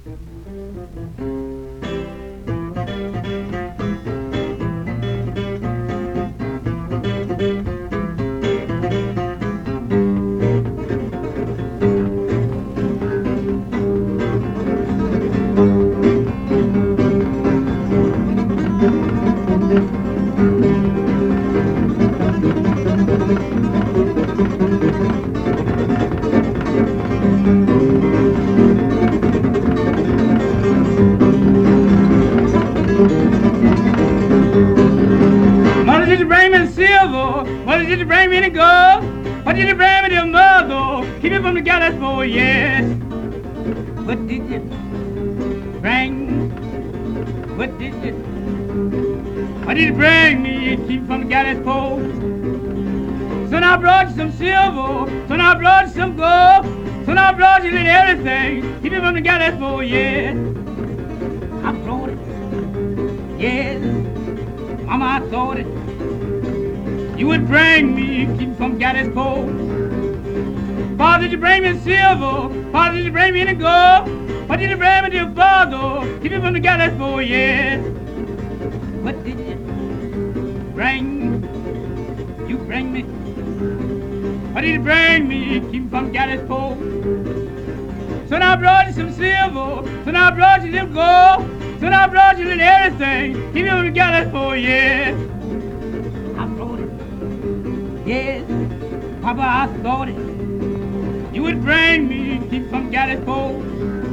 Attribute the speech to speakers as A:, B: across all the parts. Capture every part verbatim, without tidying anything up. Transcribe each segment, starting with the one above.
A: Mother, did you bring me the silver? Mother, did you bring me the gold? What did you bring me the mother? Keep it from the gallows for yes. What did you bring? What did you? What did you bring me? Keep it from the gallows for. Son, I brought you some silver. Son, I brought you some gold. Son, I brought you everything. Keep it from the gallows for yes. I brought it. Yes. Mama, I thought it. You would bring me, keep from gallows pole. Father, did you bring me the silver? Father, did you bring me the gold? What did you bring me, dear father? Keep it from the gallows pole, yes. What did you bring? You bring me. What did you bring me? Keep from gallows pole. Son, I brought you some silver. Son, I brought you some gold. Son, I brought you everything. Keep it from the gallows pole, yes. I brought it. Yes, Papa, I thought it. You would bring me, keep from gallows pole.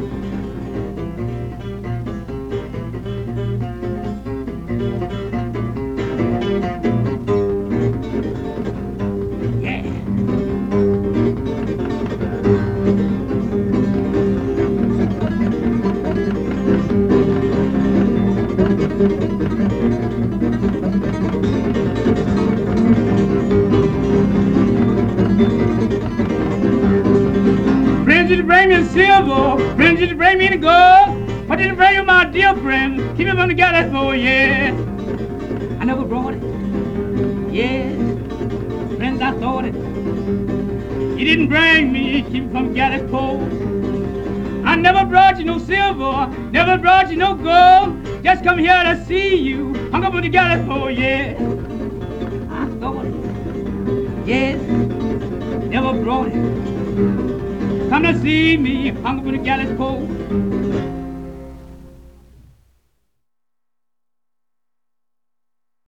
A: Yeah. Friends, did you bring me the silver? Friends, did you bring me the gold? What did you bring you, my dear friend? Keep it from the gallows pole, yes. I never brought it. Yes. Friends, I thought it. You didn't bring me, keep it from the gallows pole. I never brought you no silver, never brought you no gold. Just come here to see you, hung up on the gallows pole, yes. I thought it. Yes. Never brought it. Come to see me, hung up on the gallows pole.